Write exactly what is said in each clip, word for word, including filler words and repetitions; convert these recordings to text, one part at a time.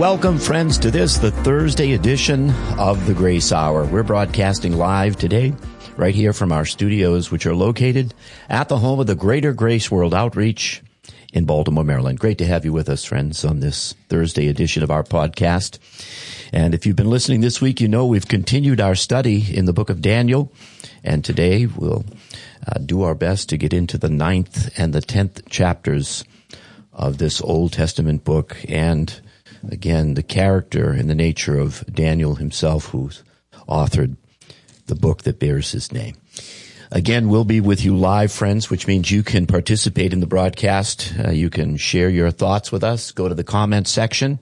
Welcome, friends, to this, the Thursday edition of the Grace Hour. We're broadcasting live today, right here from our studios, which are located at the home of the Greater Grace World Outreach in Baltimore, Maryland. Great to have you with us, friends, on this Thursday edition of our podcast. And if you've been listening this week, you know we've continued our study in the book of Daniel. And today we'll uh, do our best to get into the ninth and the tenth chapters of this Old Testament book, and again, the character and the nature of Daniel himself, who's authored the book that bears his name. Again, we'll be with you live, friends, which means you can participate in the broadcast. Uh, you can share your thoughts with us. Go to the comments section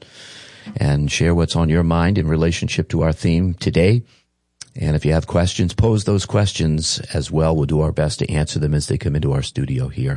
and share what's on your mind in relationship to our theme today. And if you have questions, pose those questions as well. We'll do our best to answer them as they come into our studio here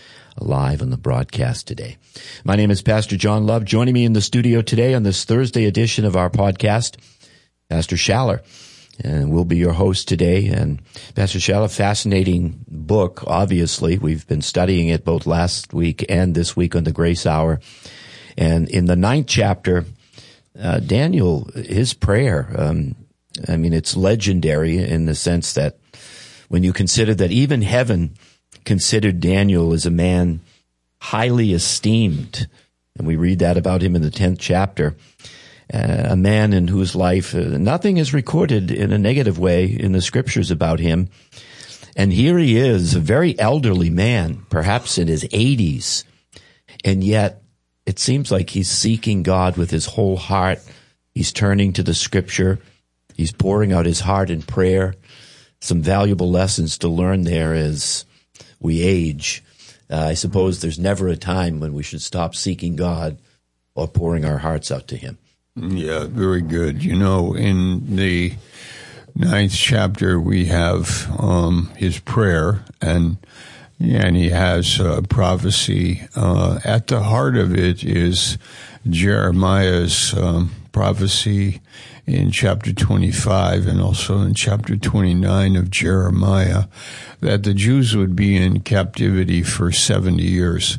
live on the broadcast today. My name is Pastor John Love. Joining me in the studio today on this Thursday edition of our podcast, Pastor Schaller. And we'll be your host today. And Pastor Schaller, fascinating book, obviously. We've been studying it both last week and this week on the Grace Hour. And in the ninth chapter, uh, Daniel, his prayer, um, I mean, it's legendary in the sense that when you consider that even heaven considered Daniel as a man highly esteemed, and we read that about him in the tenth chapter, uh, a man in whose life uh, nothing is recorded in a negative way in the scriptures about him. And here he is, a very elderly man, perhaps in his eighties, and yet it seems like he's seeking God with his whole heart. He's turning to the scripture. He's pouring out his heart in prayer. Some valuable lessons to learn there as we age. Uh, I suppose there's never a time when we should stop seeking God or pouring our hearts out to him. Yeah, very good. You know, in the ninth chapter, we have um, his prayer, and and he has uh, prophecy. Uh, at the heart of it is Jeremiah's um, prophecy in chapter twenty-five and also in chapter twenty-nine of Jeremiah, that the Jews would be in captivity for seventy years.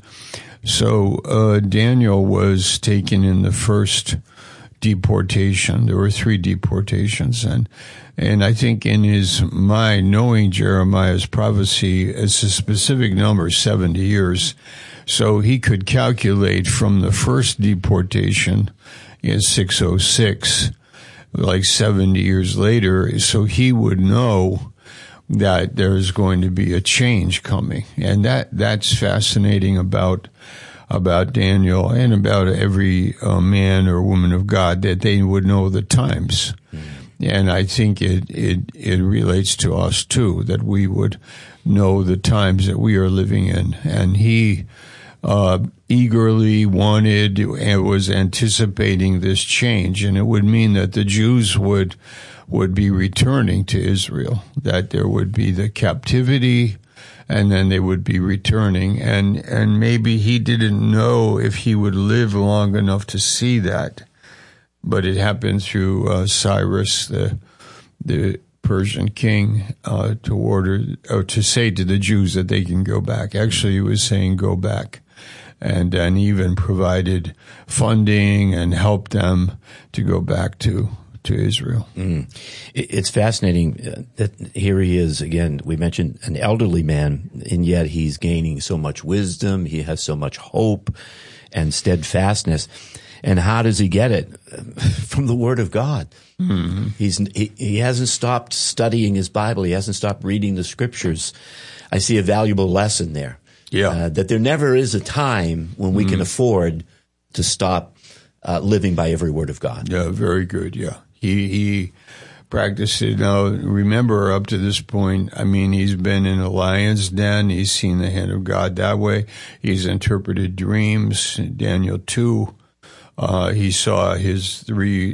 So uh, Daniel was taken in the first deportation. There were three deportations. And and I think in his mind, knowing Jeremiah's prophecy, it's a specific number, seventy years. So he could calculate from the first deportation in six oh six, like seventy years later, so he would know that there's going to be a change coming. And that that's fascinating about about Daniel and about every uh, man or woman of God, that they would know the times. Mm. And I think it, it it relates to us too, that we would know the times that we are living in. And he uh eagerly wanted and was anticipating this change, and it would mean that the Jews would would be returning to Israel, that there would be the captivity, and then they would be returning. And and maybe he didn't know if he would live long enough to see that, but it happened through uh, Cyrus, the the Persian king, uh, to order or to say to the Jews that they can go back. Actually, he was saying go back. And, and even provided funding and helped them to go back to, to Israel. Mm. It's fascinating that here he is, again, we mentioned an elderly man, and yet he's gaining so much wisdom. He has so much hope and steadfastness. And how does he get it? From the Word of God. Mm-hmm. He's, he, he hasn't stopped studying his Bible. He hasn't stopped reading the scriptures. I see a valuable lesson there. Yeah, uh, that there never is a time when we mm. can afford to stop uh, living by every word of God. Yeah, very good. Yeah, he he practiced it. Now, remember, up to this point, I mean, he's been in a lion's den. He's seen the hand of God that way. He's interpreted dreams. Daniel two, uh, he saw his three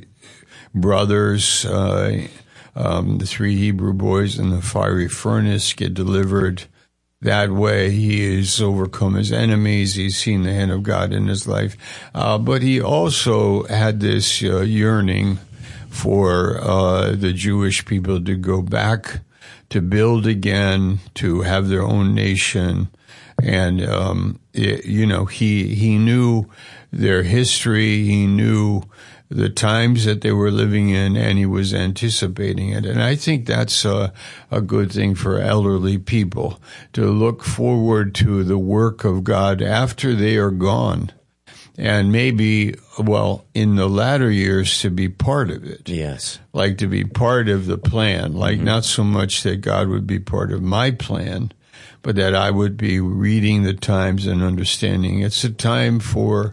brothers, uh, um, the three Hebrew boys, in the fiery furnace get delivered. That way, he has overcome his enemies. He's seen the hand of God in his life. Uh, but he also had this uh, yearning for uh, the Jewish people to go back, to build again, to have their own nation. And, um, it, you know, he, he knew their history. He knew the times that they were living in, and he was anticipating it. And I think that's a, a good thing for elderly people, to look forward to the work of God after they are gone. And maybe, well, in the latter years, to be part of it. Yes. Like to be part of the plan. Like mm-hmm. not so much that God would be part of my plan, but that I would be reading the times and understanding. It's a time for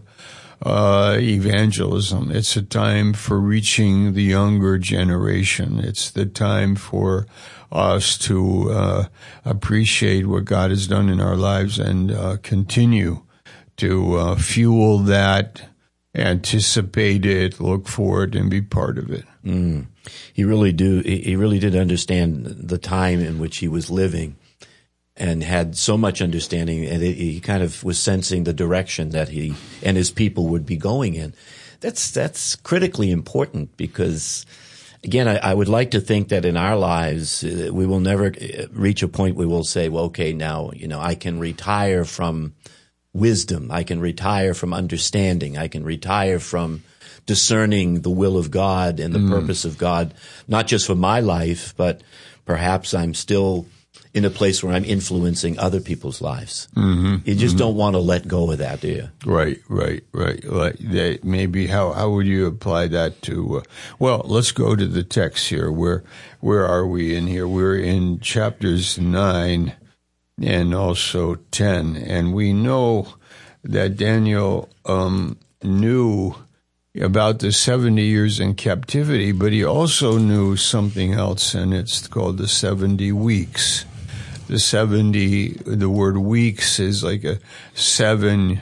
uh evangelism. It's a time for reaching the younger generation. It's the time for us to uh appreciate what God has done in our lives and uh continue to uh, fuel that, anticipate it, look for it, and be part of it. Mm. He really do. He really did understand the time in which he was living, and had so much understanding, and it, he kind of was sensing the direction that he and his people would be going in. That's that's critically important, because, again, I, I would like to think that in our lives uh, we will never reach a point where we'll say, well, okay, now, you know, I can retire from wisdom. I can retire from understanding. I can retire from discerning the will of God and the mm. purpose of God, not just for my life, but perhaps I'm still in a place where I'm influencing other people's lives. Mm-hmm. You just mm-hmm. don't want to let go of that, do you? Right, right, right. Like they, maybe how how would you apply that to? Uh, well, let's go to the text here. Where where are we in here? We're in chapters nine and also ten, and we know that Daniel um, knew about the seventy years in captivity, but he also knew something else, and it's called the seventy weeks. The seventy, the word weeks is like a seven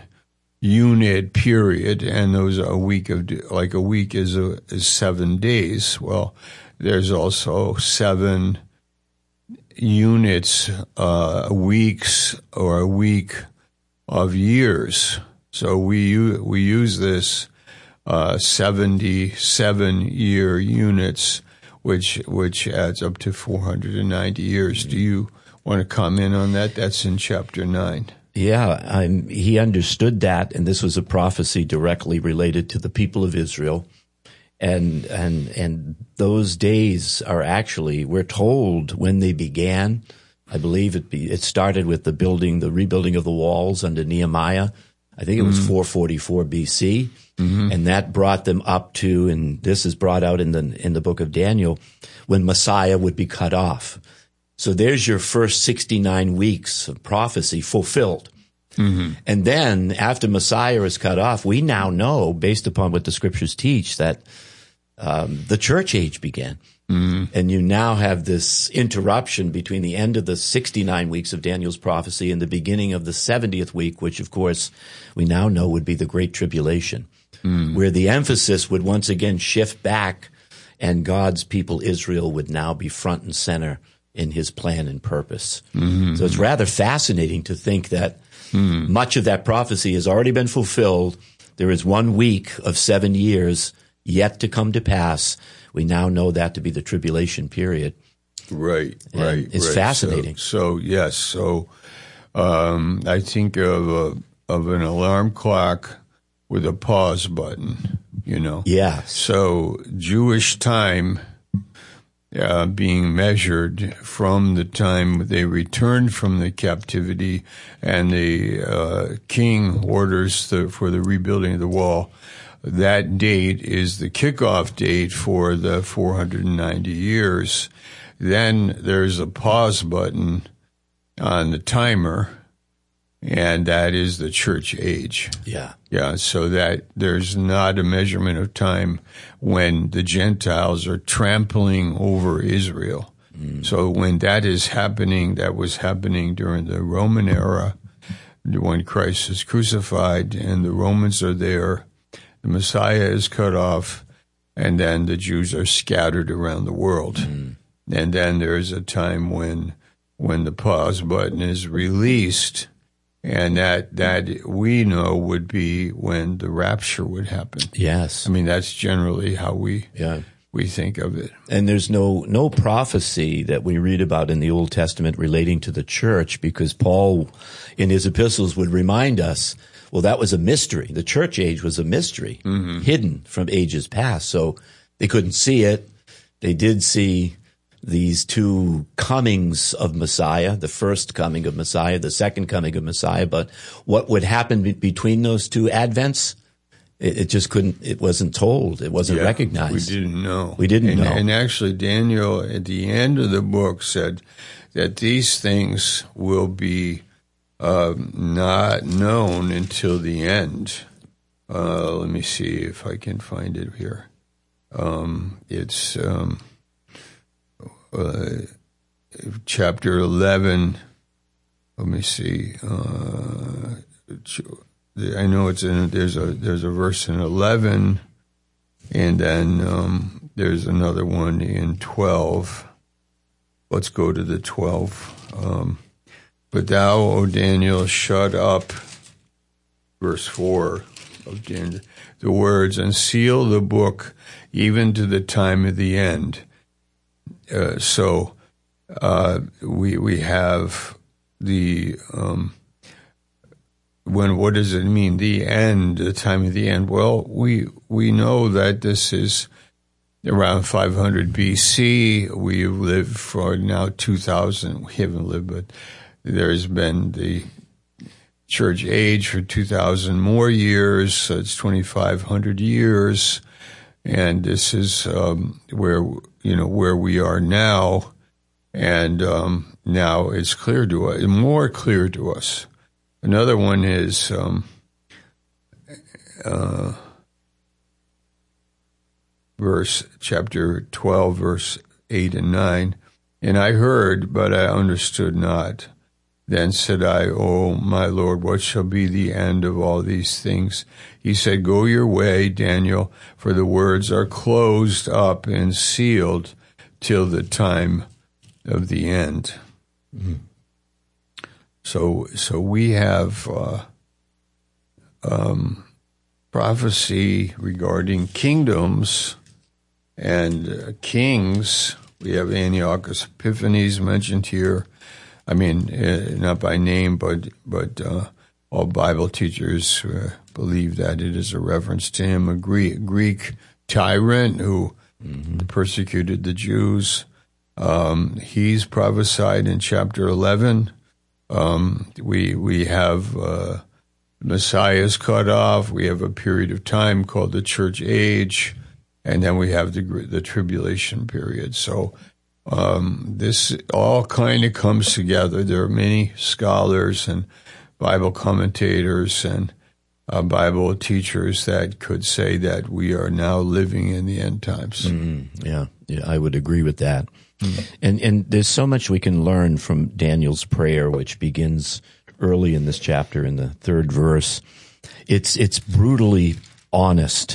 unit period, and those are a week of, like a week is a, is seven days. Well, there's also seven units, uh, weeks, or a week of years. So we we use this uh, seventy-seven year units, which which adds up to four hundred ninety years. Do you want to comment on that? That's in chapter nine. Yeah, I'm, he understood that, and this was a prophecy directly related to the people of Israel. And and and those days are actually, we're told when they began. I believe it be, it started with the building, the rebuilding of the walls under Nehemiah. I think it was mm-hmm. four forty-four B C, mm-hmm. and that brought them up to, and this is brought out in the in the book of Daniel, when Messiah would be cut off. So there's your first sixty-nine weeks of prophecy fulfilled. Mm-hmm. And then after Messiah is cut off, we now know, based upon what the scriptures teach, that um, the church age began. Mm-hmm. And you now have this interruption between the end of the sixty-nine weeks of Daniel's prophecy and the beginning of the seventieth week, which, of course, we now know would be the Great Tribulation, mm-hmm. where the emphasis would once again shift back, and God's people, Israel, would now be front and center in his plan and purpose. Mm-hmm. So it's rather fascinating to think that mm-hmm. much of that prophecy has already been fulfilled. There is one week of seven years yet to come to pass. We now know that to be the tribulation period. Right, and right. It's right. fascinating. So, so yes, so um, I think of a, of an alarm clock with a pause button, you know. Yes. So Jewish time uh, being measured from the time they returned from the captivity, and the uh, king orders the, for the rebuilding of the wall. That date is the kickoff date for the four hundred ninety years. Then there's a pause button on the timer, and that is the church age. Yeah. Yeah, so that there's not a measurement of time when the Gentiles are trampling over Israel. Mm. So when that is happening, that was happening during the Roman era, when Christ is crucified and the Romans are there. The Messiah is cut off, and then the Jews are scattered around the world. Mm. And then there's a time when when the pause button is released, and that that we know would be when the rapture would happen. Yes. I mean, that's generally how we yeah. we think of it. And there's no no prophecy that we read about in the Old Testament relating to the church, because Paul, in his epistles, would remind us, Well, that was a mystery. The church age was a mystery, mm-hmm. hidden from ages past. So they couldn't see it. They did see these two comings of Messiah, the first coming of Messiah, the second coming of Messiah. But what would happen be- between those two advents, it, it just couldn't, it wasn't told. It wasn't yeah, recognized. We didn't know. We didn't and, know. And actually, Daniel, at the end of the book, said that these things will be uh, not known until the end. Uh, let me see if I can find it here. Um, it's... Um, Uh, chapter eleven. Let me see. Uh, I know it's in. There's a there's a verse in eleven, and then um, there's another one in twelve. Let's go to the twelve. Um, but thou, O Daniel, shut up. Verse four of Daniel. The words, and seal the book even to the time of the end. Uh, so uh, we we have the um, when what does it mean? The end, the time of the end. Well, we we know that this is around five hundred B C. We've lived for now two thousand. We haven't lived, but there's been the church age for two thousand more years. So it's twenty-five hundred years, and this is um, where. You know, where we are now, and um, now it's clear to us, more clear to us. Another one is um, uh, verse, chapter twelve, verse eight and nine. And I heard, but I understood not. Then said I, O my Lord, what shall be the end of all these things? He said, go your way, Daniel, for the words are closed up and sealed till the time of the end. Mm-hmm. So, so we have uh, um, prophecy regarding kingdoms and uh, kings. We have Antiochus Epiphanes mentioned here. I mean, uh, not by name, but but uh, all Bible teachers uh, believe that it is a reference to him, a Greek, Greek tyrant who mm-hmm. persecuted the Jews. Um, he's prophesied in chapter eleven. Um, we we have uh, Messiah's cut off. We have a period of time called the church age, and then we have the the tribulation period. So. Um, this all kind of comes together. There are many scholars and Bible commentators and uh, Bible teachers that could say that we are now living in the end times. Mm-hmm. Yeah, yeah, I would agree with that. Mm-hmm. And and there's so much we can learn from Daniel's prayer, which begins early in this chapter in the third verse. It's it's brutally honest.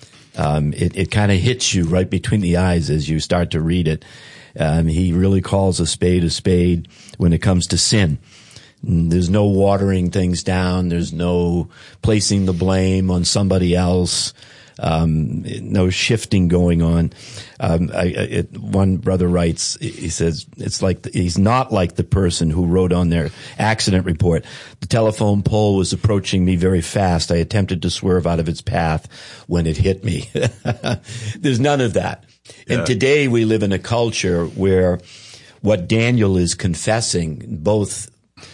Um, it it kind of hits you right between the eyes as you start to read it. Um, he really calls a spade a spade when it comes to sin. There's no watering things down. There's no placing the blame on somebody else. Um, no shifting going on. Um, I, it, one brother writes, he says, it's like, the, he's not like the person who wrote on their accident report. The telephone pole was approaching me very fast. I attempted to swerve out of its path when it hit me. There's none of that. Yeah. And today we live in a culture where what Daniel is confessing, both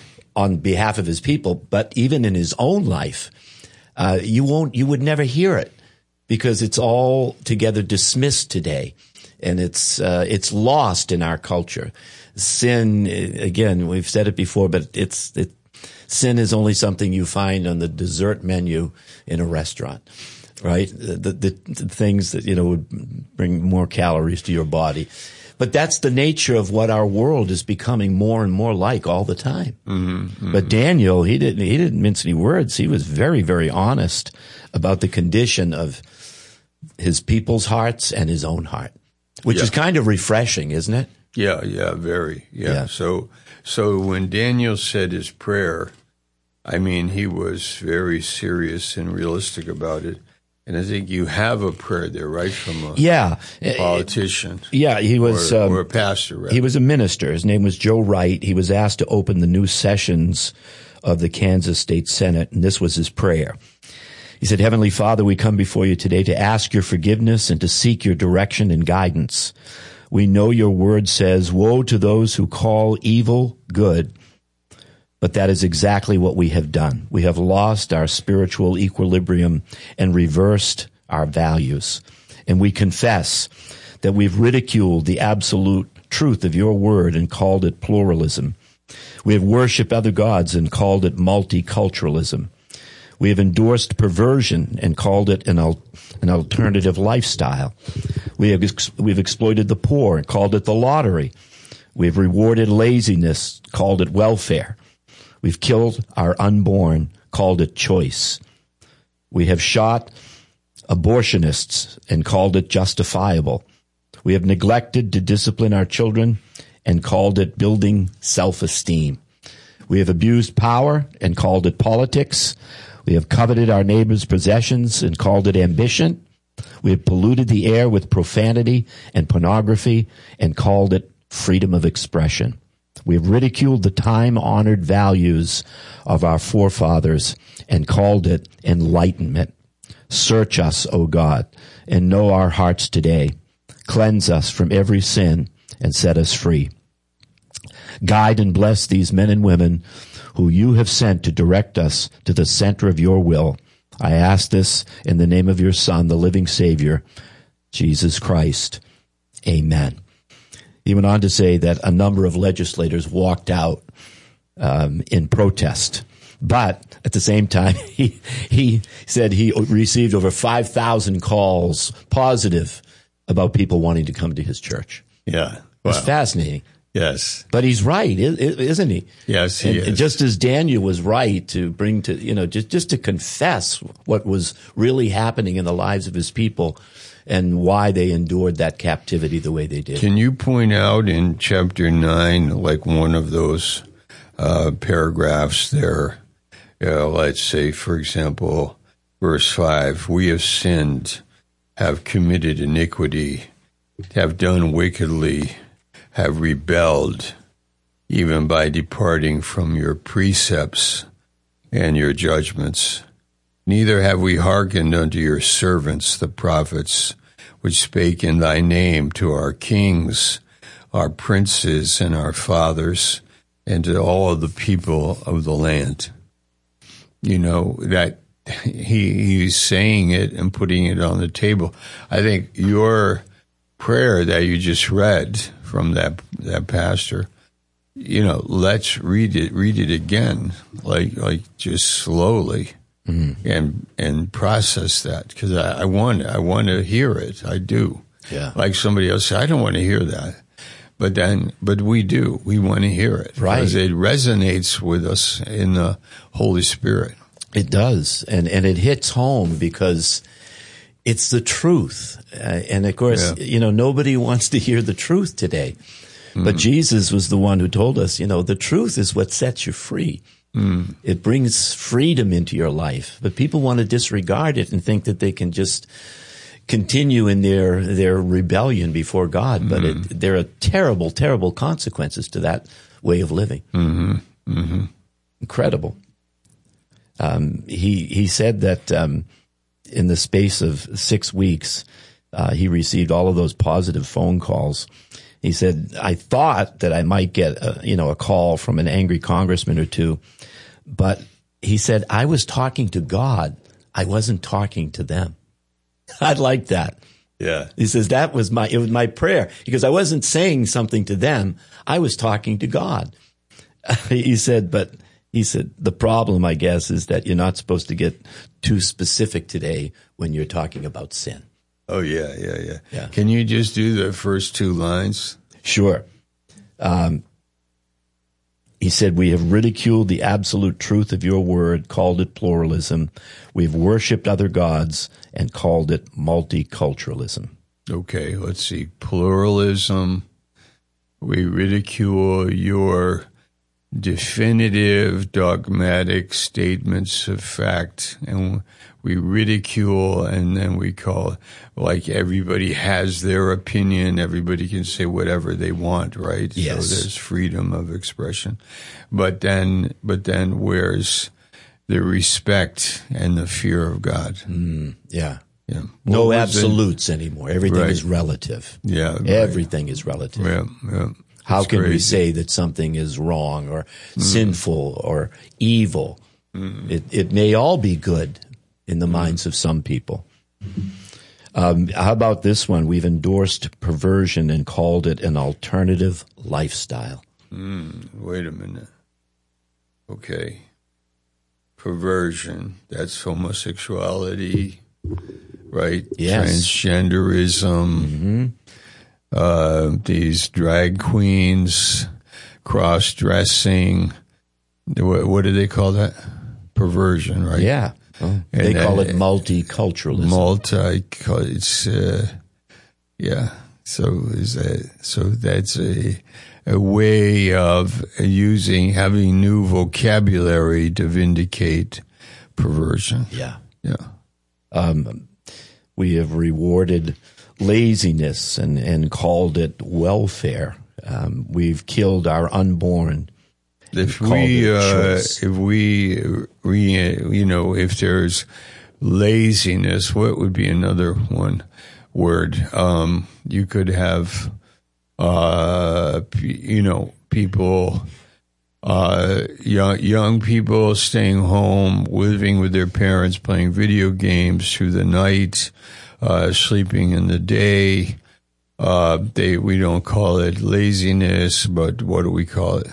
on behalf of his people, but even in his own life, uh, you won't, you would never hear it because it's all together dismissed today. And it's, uh, it's lost in our culture. Sin, again, we've said it before, but it's, it, sin is only something you find on the dessert menu in a restaurant. Right? The, the, the things that, you know, would bring more calories to your body. But that's the nature of what our world is becoming more and more like all the time. Mm-hmm, mm-hmm. But Daniel, he didn't, he didn't mince any words. He was very, very honest about the condition of his people's hearts and his own heart, which yeah. is kind of refreshing, isn't it? Yeah, yeah, very. Yeah. yeah. So, so when Daniel said his prayer, I mean, he was very serious and realistic about it. And I think you have a prayer there, right, from a yeah. politician. Yeah, he was or, um, or a pastor. Rather. He was a minister. His name was Joe Wright. He was asked to open the new sessions of the Kansas State Senate, and this was his prayer. He said, Heavenly Father, we come before you today to ask your forgiveness and to seek your direction and guidance. We know your word says, woe to those who call evil good, but that is exactly what we have done. We have lost our spiritual equilibrium and reversed our values. And we confess that we've ridiculed the absolute truth of your word and called it pluralism. We have worshiped other gods and called it multiculturalism. We have endorsed perversion and called it an, al- an alternative lifestyle. We have ex- we've exploited the poor and called it the lottery. We've rewarded laziness, called it welfare. We've killed our unborn, called it choice. We have shot abortionists and called it justifiable. We have neglected to discipline our children and called it building self-esteem. We have abused power and called it politics. We have coveted our neighbor's possessions and called it ambition. We have polluted the air with profanity and pornography and called it freedom of expression. We have ridiculed the time-honored values of our forefathers and called it enlightenment. Search us, O God, and know our hearts today. Cleanse us from every sin and set us free. Guide and bless these men and women who you have sent to direct us to the center of your will. I ask this in the name of your Son, the living Savior, Jesus Christ. Amen. He went on to say that a number of legislators walked out um, in protest. But at the same time, he, he said he received over five thousand calls, positive, about people wanting to come to his church. Yeah. Wow. It's fascinating. Yes. But he's right, isn't he? Yes, he and, is. Just as Daniel was right to bring to, you know, just, just to confess what was really happening in the lives of his people and why they endured that captivity the way they did. Can you point out in chapter nine, like one of those uh, paragraphs there, uh, let's say, for example, verse five, we have sinned, have committed iniquity, have done wickedly, have rebelled, even by departing from your precepts and your judgments. Neither have we hearkened unto your servants, the prophets, which spake in thy name to our kings, our princes, and our fathers, and to all of the people of the land. You know, that he he's saying it and putting it on the table. I think your prayer that you just read from that that pastor, you know, let's read it read it again, like like just slowly, mm-hmm. and and process that, because I, I want I want to hear it. I do. Yeah. Like somebody else said, I don't want to hear that, but then but we do. We want to hear it, right? Because it resonates with us in the Holy Spirit. It does, and and it hits home because it's the truth. Uh, and of course, yeah. you know, nobody wants to hear the truth today. Mm. But Jesus was the one who told us, you know, the truth is what sets you free. Mm. It brings freedom into your life. But people want to disregard it and think that they can just continue in their, their rebellion before God. But mm. it, there are terrible, terrible consequences to that way of living. Mm-hmm. Mm-hmm. Incredible. Um, he, he said that, um, in the space of six weeks, uh, he received all of those positive phone calls. He said, I thought that I might get a, you know, a call from an angry congressman or two, but he said, I was talking to God. I wasn't talking to them. I like that. Yeah. He says, that was my, it was my prayer, because I wasn't saying something to them. I was talking to God. He said, but He said, the problem, I guess, is that you're not supposed to get too specific today when you're talking about sin. Oh, yeah, yeah, yeah. yeah. Can you just do the first two lines? Sure. Um, he said, we have ridiculed the absolute truth of your word, called it pluralism. We've worshipped other gods and called it multiculturalism. Okay, let's see. Pluralism. We ridicule your definitive, dogmatic statements of fact, and we ridicule, and then we call, like, everybody has their opinion, everybody can say whatever they want, right? Yes. So there's freedom of expression. But then, but then where's the respect and the fear of God? Mm, yeah. Yeah. No What was absolutes anymore. Everything Right. is relative. Yeah. right. Everything is relative. Yeah. Yeah. How It's can we crazy. say that something is wrong or sinful or evil? It, it may all be good in the minds of some people. Um, how about this one? We've endorsed perversion and called it an alternative lifestyle. Mm, wait a minute. Okay. Perversion, that's homosexuality, right? Yes. Transgenderism, uh, these drag queens, cross-dressing. What, what do they call that? Perversion, right? Yeah. Well, they And, call uh, it multiculturalism. Multi, it's, uh, yeah. So is that, so that's a, a way of using, having new vocabulary to vindicate perversion. yeah. Yeah. Um, we have rewarded laziness and, and called it welfare. Um, we've killed our unborn. If Called we, it uh, choice. if we, re, you know, if there's laziness, what would be another one word? Um, you could have, uh, p- you know, people, uh, young, young people staying home, living with their parents, playing video games through the night, uh, sleeping in the day. Uh, they, we don't call it laziness, but what do we call it?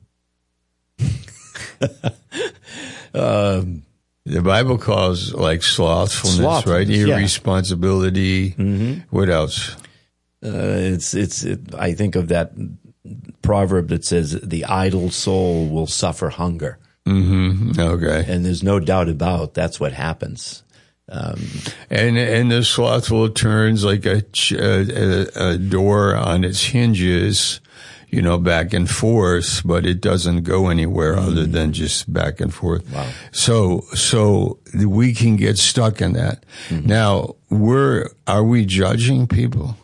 Um, The Bible calls like slothfulness, right? Slothfulness, yeah. Irresponsibility. Mm-hmm. What else? Uh, it's it's. It, I think of that proverb that says, "The idle soul will suffer hunger," Mm-hmm. Okay. and there's no doubt about that's what happens. Um, And and the slothful turns like a, ch- a, a door on its hinges, you know, back and forth, but it doesn't go anywhere other than just back and forth. Wow. So so we can get stuck in that. Mm-hmm. Now, we're are we judging people?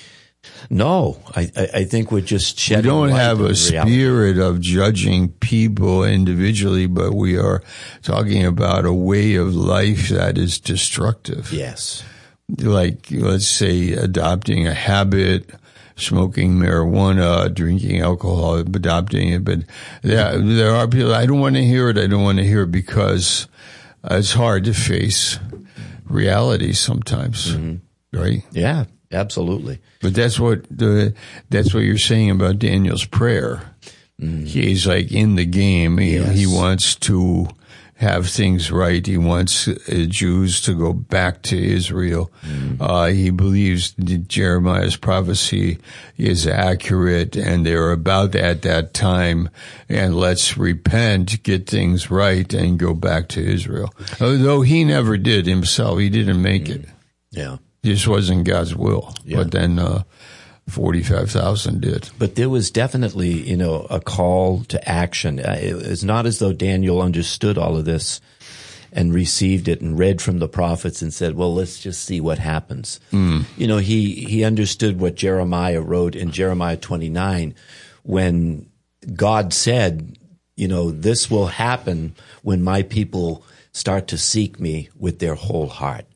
no, I, I, I think we're just We shedding don't light have on a reality. spirit of judging people individually, but we are talking about a way of life that is destructive. Yes. Like, let's say, adopting a habit, smoking marijuana, drinking alcohol, adopting it. But there, there are people, I don't want to hear it, I don't want to hear it, because it's hard to face reality sometimes, Mm-hmm. right? Yeah. Absolutely. But that's what the that's what you're saying about Daniel's prayer. He's like in the game. He, Yes. he wants to have things right. He wants uh, Jews to go back to Israel. Uh, he believes that Jeremiah's prophecy is accurate, and they're about at that time. And let's repent, get things right, and go back to Israel. Although he never did himself. He didn't make it. Yeah. This wasn't God's will. Yeah. But then uh, forty-five thousand did. But there was definitely, you know, a call to action. Uh, It's not as though Daniel understood all of this and received it and read from the prophets and said, well, let's just see what happens. You know, he, he understood what Jeremiah wrote in Jeremiah twenty-nine when God said, you know, this will happen when my people start to seek me with their whole heart.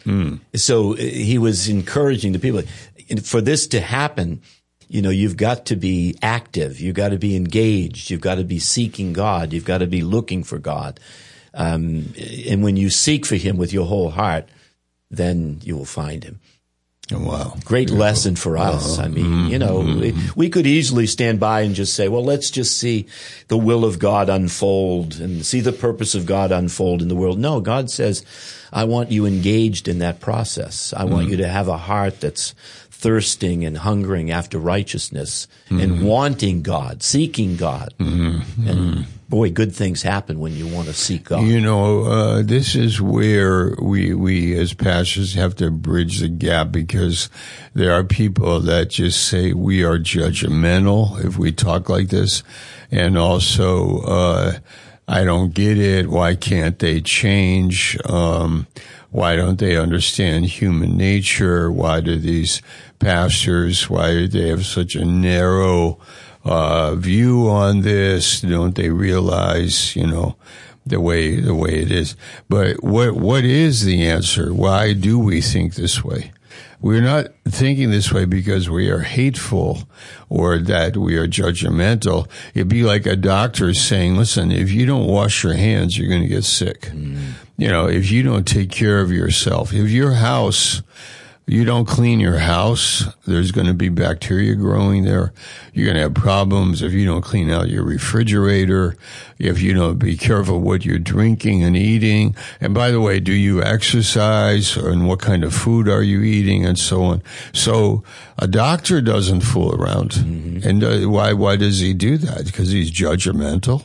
So uh, he was encouraging the people. For this to happen, you know, you've got to be active. You've got to be engaged. You've got to be seeking God. You've got to be looking for God. Um, and when you seek for him with your whole heart, then you will find him. Wow. Great lesson for us. I mean, you know, we, we could easily stand by and just say, well, let's just see the will of God unfold and see the purpose of God unfold in the world. No, God says, I want you engaged in that process. I want you to have a heart that's thirsting and hungering after righteousness and wanting God, seeking God. And boy, good things happen when you want to seek God. You know, uh, this is where we, we as pastors have to bridge the gap, because there are people that just say we are judgmental if we talk like this. and also, uh, I don't get it. Why can't they change? Um, why don't they understand human nature? Why do these pastors, why do they have such a narrow uh, view on this? Don't they realize, you know, the way the way it is? But what what is the answer? Why do we think this way? We're not thinking this way because we are hateful or that we are judgmental. It'd be like a doctor saying, listen, if you don't wash your hands, you're going to get sick. Mm. You know, if you don't take care of yourself, if your house, you don't clean your house, there's going to be bacteria growing there. You're going to have problems if you don't clean out your refrigerator, if you don't be careful what you're drinking and eating. And by the way, do you exercise, and what kind of food are you eating, and so on. So a doctor doesn't fool around. Mm-hmm. And uh, why why does he do that? Because he's judgmental?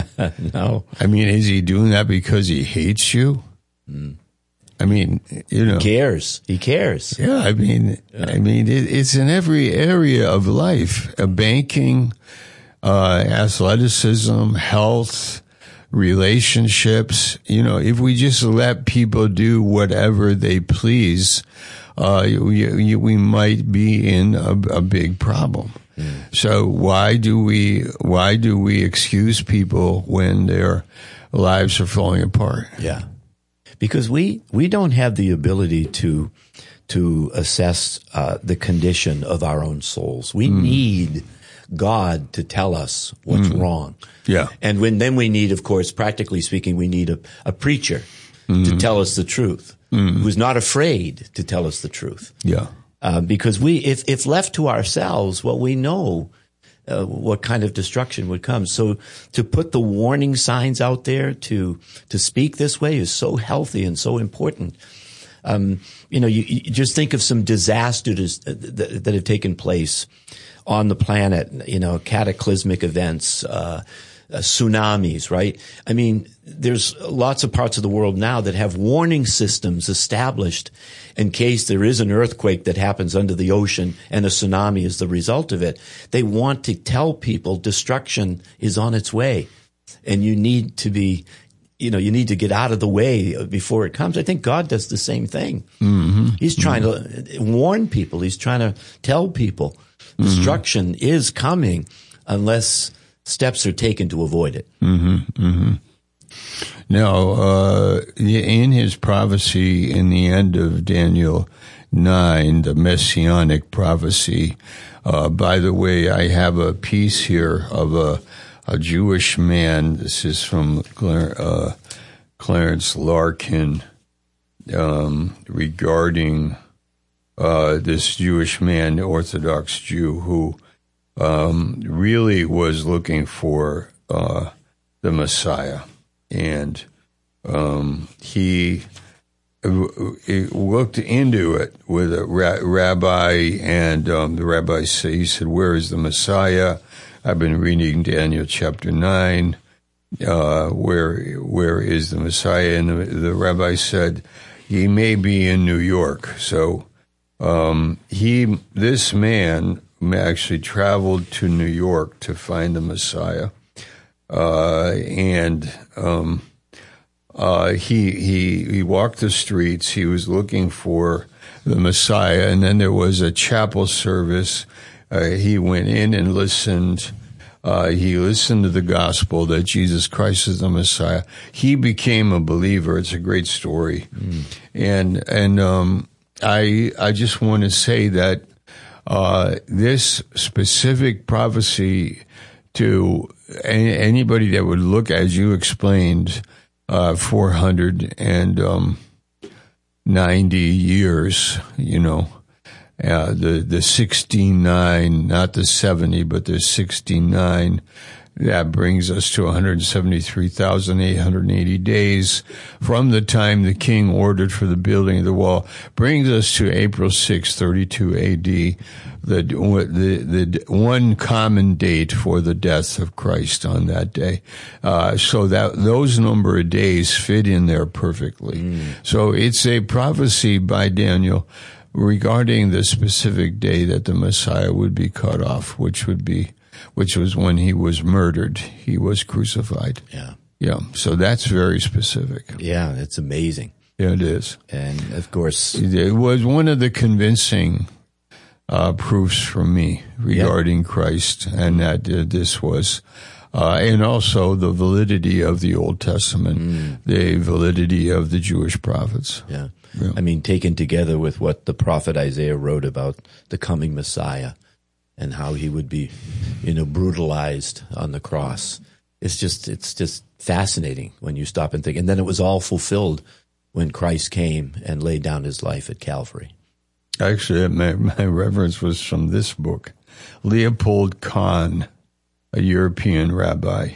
No. I mean, is he doing that because he hates you? Mm. I mean, you know. He cares. He cares. Yeah, I mean, yeah. I mean, it, it's in every area of life: uh, banking, uh, athleticism, health, relationships. You know, if we just let people do whatever they please, uh, we, we might be in a, a big problem. Mm. So why do we why do we excuse people when their lives are falling apart? Yeah. Because we, we don't have the ability to to assess uh, the condition of our own souls. We mm. need God to tell us what's mm. wrong. Yeah. And when then we need, of course, practically speaking, we need a, a preacher mm. to tell us the truth, mm. who's not afraid to tell us the truth. Yeah. Uh, because we, if, if left to ourselves, well, we know Uh, what kind of destruction would come. So to put the warning signs out there, to to speak this way is so healthy and so important. Um, you know, you, you just think of some disasters that, that have taken place on the planet, you know, cataclysmic events, uh, uh, tsunamis, right? I mean, there's lots of parts of the world now that have warning systems established in case there is an earthquake that happens under the ocean and a tsunami is the result of it. They want to tell people destruction is on its way and you need to be, you know, you need to get out of the way before it comes. I think God does the same thing. Mm-hmm. He's trying mm-hmm. to warn people. He's trying to tell people destruction mm-hmm. is coming unless steps are taken to avoid it. Mm-hmm, mm-hmm. Now, uh, in his prophecy in the end of Daniel nine, the messianic prophecy, uh, by the way, I have a piece here of a, a Jewish man. This is from Clar- uh, Clarence Larkin um, regarding uh, this Jewish man, Orthodox Jew, who Um, really was looking for uh, the Messiah, and um, he, he looked into it with a ra- rabbi, and um, the rabbi said, he said, "Where is the Messiah?" I've been reading Daniel chapter nine. Uh, where where is the Messiah? And the, the rabbi said, "He may be in New York." So um, he, this man, actually traveled to New York to find the Messiah, uh, and um, uh, he he he walked the streets. He was looking for the Messiah, and then there was a chapel service. Uh, he went in and listened. Uh, he listened to the gospel that Jesus Christ is the Messiah. He became a believer. It's a great story, mm. and and um, I I just want to say that. Uh, this specific prophecy to any, anybody that would look, as you explained, uh, four hundred ninety years, you know, uh, the, the sixty-nine, not the seventy, but the sixty-nine, that brings us to one hundred seventy-three thousand eight hundred eighty days from the time the king ordered for the building of the wall, brings us to April sixth, thirty-two A D, the, the, the one common date for the death of Christ on that day. Uh, so that those number of days fit in there perfectly. Mm. So it's a prophecy by Daniel regarding the specific day that the Messiah would be cut off, which would be which was when he was murdered. He was crucified. Yeah. Yeah. So that's very specific. Yeah, it's amazing. Yeah, it is. And, of course, it was one of the convincing uh, proofs for me regarding yep. Christ, and that uh, this was, uh, and also the validity of the Old Testament, mm. the validity of the Jewish prophets. Yeah. yeah. I mean, taken together with what the prophet Isaiah wrote about the coming Messiah and how he would be, you know, brutalized on the cross. It's just, it's just fascinating when you stop and think. And then it was all fulfilled when Christ came and laid down his life at Calvary. Actually, my, my reference was from this book. Leopold Kahn, a European rabbi,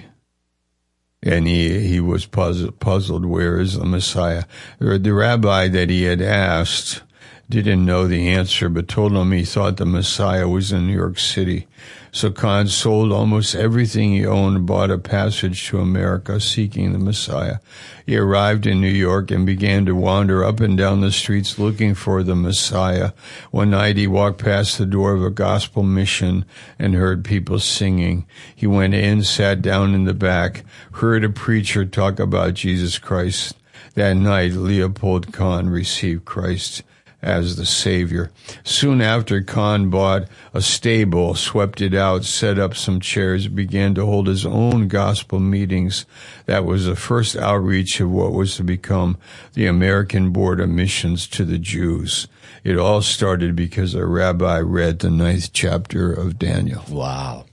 and he, he was puzzled, puzzled, where is the Messiah? The rabbi that he had asked didn't know the answer, but told him he thought the Messiah was in New York City. So Kahn sold almost everything he owned, bought a passage to America seeking the Messiah. He arrived in New York and began to wander up and down the streets looking for the Messiah. One night he walked past the door of a gospel mission and heard people singing. He went in, sat down in the back, heard a preacher talk about Jesus Christ. That night, Leopold Kahn received Christ as the Savior. Soon after, Kahn bought a stable, swept it out, set up some chairs, began to hold his own gospel meetings. That was the first outreach of what was to become the American Board of Missions to the Jews. It all started because a rabbi read the ninth chapter of Daniel. Wow.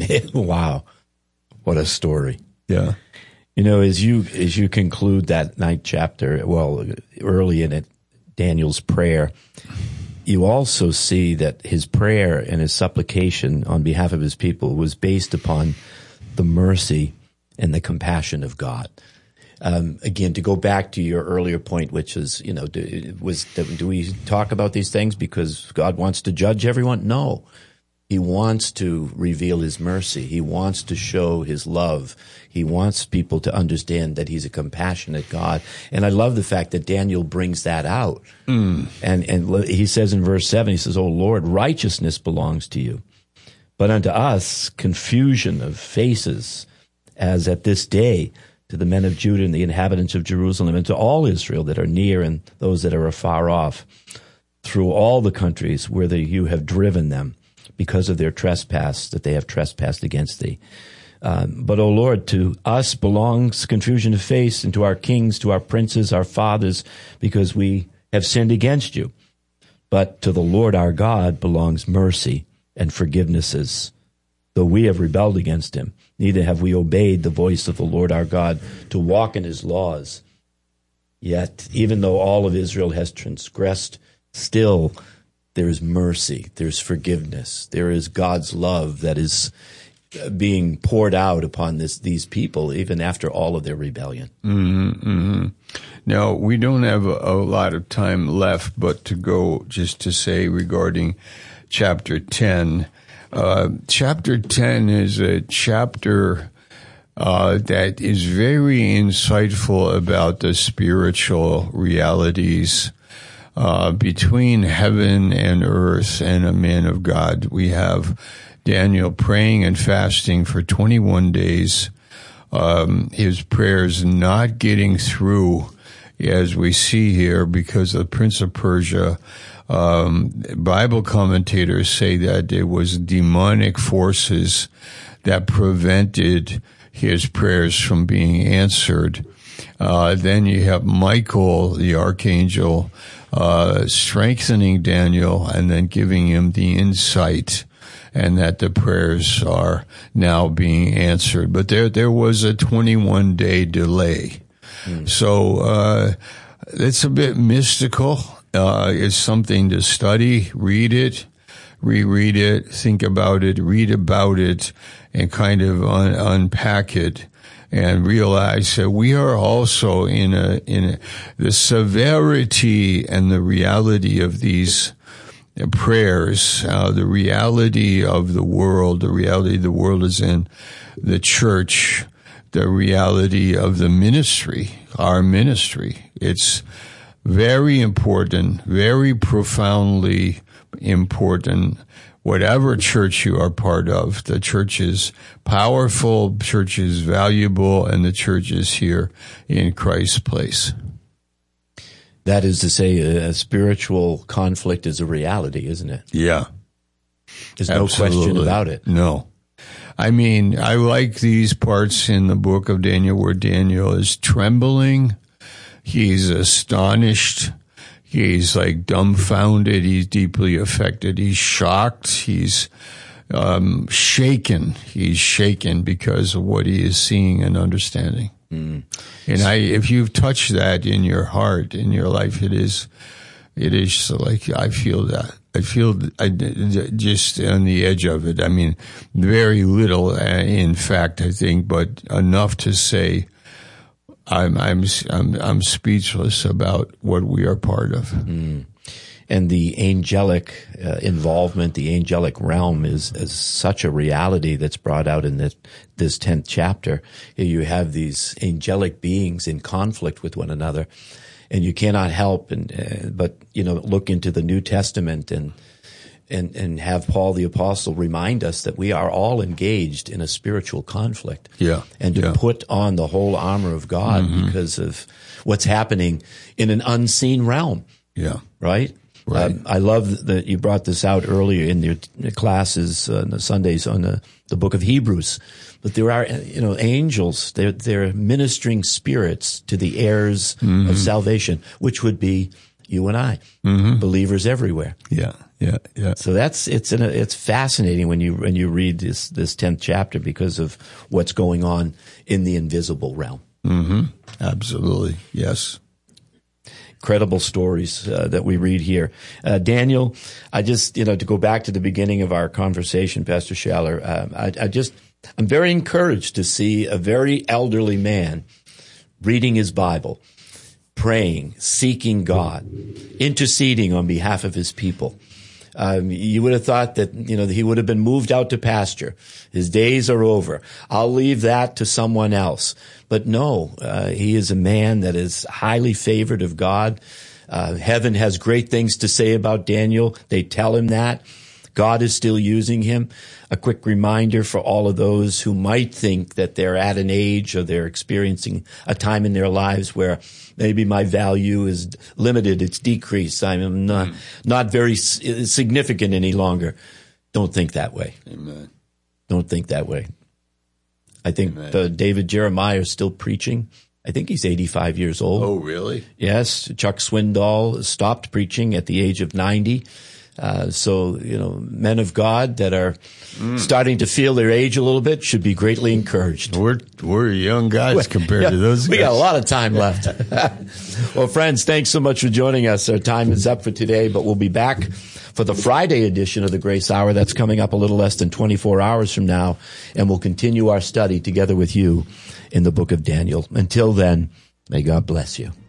Wow. What a story. Yeah. You know, as you as you conclude that ninth chapter, well, early in it, Daniel's prayer, you also see that his prayer and his supplication on behalf of his people was based upon the mercy and the compassion of God. Um, again, to go back to your earlier point, which is, you know, do, was do we talk about these things because God wants to judge everyone? No. He wants to reveal his mercy. He wants to show his love. He wants people to understand that he's a compassionate God. And I love the fact that Daniel brings that out. Mm. And, and he says in verse seven, he says, "O Lord, righteousness belongs to you. But unto us confusion of faces, as at this day to the men of Judah and the inhabitants of Jerusalem, and to all Israel that are near and those that are afar off, through all the countries where the, you have driven them, because of their trespass that they have trespassed against thee. Um, but, O Lord, to us belongs confusion of face, and to our kings, to our princes, our fathers, because we have sinned against you. But to the Lord our God belongs mercy and forgivenesses, though we have rebelled against him. Neither have we obeyed the voice of the Lord our God to walk in his laws. Yet, even though all of Israel has transgressed, still there is mercy, there's forgiveness, there is God's love that is being poured out upon this these people, even after all of their rebellion." Mm-hmm, mm-hmm. Now, we don't have a, a lot of time left, but to go just to say regarding chapter ten. Uh, chapter ten is a chapter uh, that is very insightful about the spiritual realities Uh, between heaven and earth and a man of God. We have Daniel praying and fasting for twenty-one days. Um, his prayers not getting through, as we see here, because the Prince of Persia. Um, Bible commentators say that it was demonic forces that prevented his prayers from being answered. Uh, then you have Michael, the archangel, Uh, strengthening Daniel and then giving him the insight, and that the prayers are now being answered. But there, there was a twenty-one day delay. Mm. So, uh, it's a bit mystical. Uh, it's something to study, read it, reread it, think about it, read about it, and kind of un- unpack it. And realize that we are also in a, in a, the severity and the reality of these prayers, uh, the reality of the world, the reality the world is in, the church, the reality of the ministry, our ministry. It's very important, very profoundly important whatever church you are part of, the church is powerful, church is valuable, and the church is here in Christ's place. That is to say, a, a spiritual conflict is a reality, isn't it? Yeah. There's no Absolutely. question about it. No. I mean, I like these parts in the book of Daniel where Daniel is trembling. He's astonished. He's like dumbfounded. He's deeply affected. He's shocked. He's um, shaken. He's shaken because of what he is seeing and understanding. Mm. And I, if you've touched that in your heart, in your life, it is, it is like I feel that. I feel I, just on the edge of it. I mean, very little, uh, in fact, I think, but enough to say I'm I'm I'm, I'm speechless about what we are part of. Mm. And the angelic uh, involvement, the angelic realm is, is such a reality that's brought out in this, this tenth chapter. You have these angelic beings in conflict with one another, and you cannot help and uh, but you know look into the New Testament and and and have Paul the Apostle remind us that we are all engaged in a spiritual conflict. Yeah, and to yeah. put on the whole armor of God mm-hmm. because of what's happening in an unseen realm. Yeah, right. Right. Um, I love that you brought this out earlier in your classes uh, on the Sundays on the, the book of Hebrews. But there are, you know, angels. They're they're ministering spirits to the heirs mm-hmm. of salvation, which would be you and I, mm-hmm. believers everywhere. Yeah, yeah, yeah. So that's it's an, it's fascinating when you when you read this this tenth chapter because of what's going on in the invisible realm. Mm-hmm. Absolutely, yes. Incredible stories uh, that we read here. Uh, Daniel, I just, you know, to go back to the beginning of our conversation, Pastor Schaller, uh, I, I just, I'm very encouraged to see a very elderly man reading his Bible, praying, seeking God, interceding on behalf of his people. Um, you would have thought that, you know, he would have been moved out to pasture. His days are over. I'll leave that to someone else. But no, uh, he is a man that is highly favored of God. Uh, heaven has great things to say about Daniel. They tell him that. God is still using him. A quick reminder for all of those who might think that they're at an age or they're experiencing a time in their lives where maybe my value is limited, it's decreased, I'm not, mm. not very significant any longer. Don't think that way. Amen. Don't think that way. I think uh, David Jeremiah is still preaching. I think he's eighty-five years old. Oh, really? Yes. Chuck Swindoll stopped preaching at the age of ninety. Uh, so, you know, men of God that are mm. starting to feel their age a little bit should be greatly encouraged. We're, we're young guys compared yeah, to those guys. We got a lot of time left. Well, friends, thanks so much for joining us. Our time is up for today, but we'll be back for the Friday edition of the Grace Hour. That's coming up a little less than twenty-four hours from now, and we'll continue our study together with you in the book of Daniel. Until then, may God bless you.